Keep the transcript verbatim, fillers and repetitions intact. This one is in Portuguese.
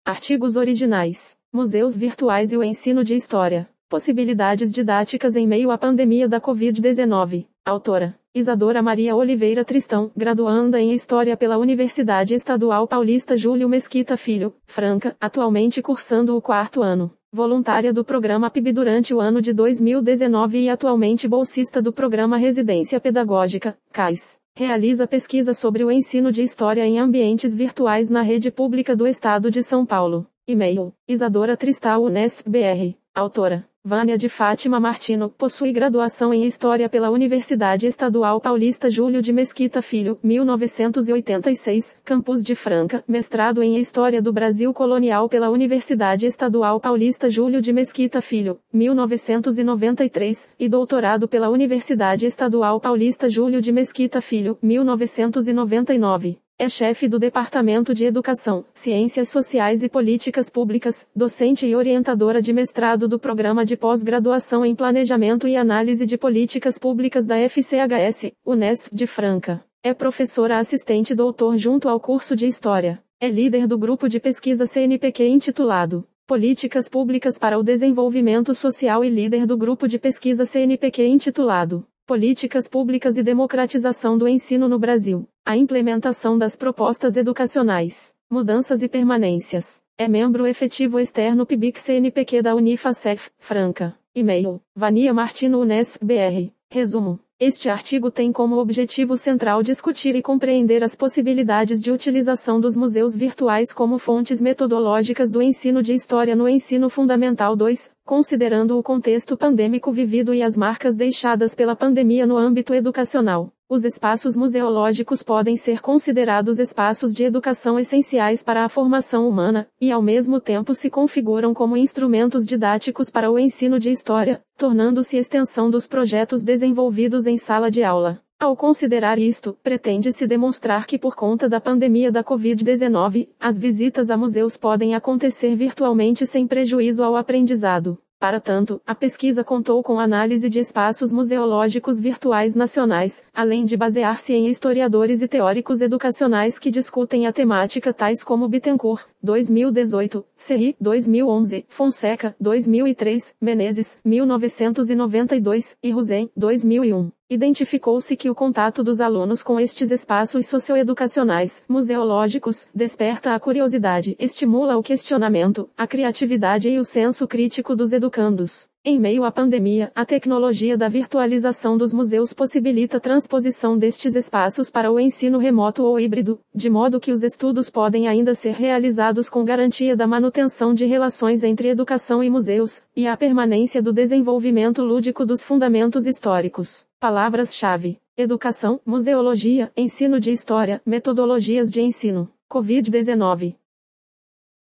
Artigos originais. Museus virtuais e o ensino de história. Possibilidades didáticas em meio à pandemia da covid dezenove. Autora: Isadora Maria Oliveira Tristão, graduanda em História pela Universidade Estadual Paulista Júlio Mesquita Filho, Franca, atualmente cursando o quarto ano. Voluntária do programa P I B durante o ano de dois mil e dezenove e atualmente bolsista do programa Residência Pedagógica, C A S. Realiza pesquisa sobre o ensino de história em ambientes virtuais na rede pública do Estado de São Paulo. E-mail: Isadora Tristão Unesp B R. Autora: Vânia de Fátima Martino, possui graduação em História pela Universidade Estadual Paulista Júlio de Mesquita Filho, mil novecentos e oitenta e seis, Campus de Franca, mestrado em História do Brasil Colonial pela Universidade Estadual Paulista Júlio de Mesquita Filho, mil novecentos e noventa e três, e doutorado pela Universidade Estadual Paulista Júlio de Mesquita Filho, mil novecentos e noventa e nove. É chefe do Departamento de Educação, Ciências Sociais e Políticas Públicas, docente e orientadora de mestrado do Programa de Pós-Graduação em Planejamento e Análise de Políticas Públicas da F C H S, Unesp de Franca. É professora assistente doutor junto ao curso de História. É líder do grupo de pesquisa C N Pq intitulado Políticas Públicas para o Desenvolvimento Social e líder do grupo de pesquisa C N Pq intitulado Políticas Públicas e Democratização do Ensino no Brasil. A implementação das propostas educacionais, mudanças e permanências. É membro efetivo externo P I B C C N Pq da Unifacef, Franca. E-mail: Vania Martino Unesp B R. Resumo: este artigo tem como objetivo central discutir e compreender as possibilidades de utilização dos museus virtuais como fontes metodológicas do ensino de história no ensino fundamental dois, considerando o contexto pandêmico vivido e as marcas deixadas pela pandemia no âmbito educacional. Os espaços museológicos podem ser considerados espaços de educação essenciais para a formação humana, e ao mesmo tempo se configuram como instrumentos didáticos para o ensino de história, tornando-se extensão dos projetos desenvolvidos em sala de aula. Ao considerar isto, pretende-se demonstrar que por conta da pandemia da covid dezenove, as visitas a museus podem acontecer virtualmente sem prejuízo ao aprendizado. Para tanto, a pesquisa contou com análise de espaços museológicos virtuais nacionais, além de basear-se em historiadores e teóricos educacionais que discutem a temática tais como Bittencourt, dois mil e dezoito, Serri, dois mil e onze, Fonseca, dois mil e três, Menezes, mil novecentos e noventa e dois, e Rosen, dois mil e um. Identificou-se que o contato dos alunos com estes espaços socioeducacionais, museológicos, desperta a curiosidade, estimula o questionamento, a criatividade e o senso crítico dos educandos. Em meio à pandemia, a tecnologia da virtualização dos museus possibilita a transposição destes espaços para o ensino remoto ou híbrido, de modo que os estudos podem ainda ser realizados com garantia da manutenção de relações entre educação e museus, e a permanência do desenvolvimento lúdico dos fundamentos históricos. Palavras-chave: educação, museologia, ensino de história, metodologias de ensino. covid dezenove.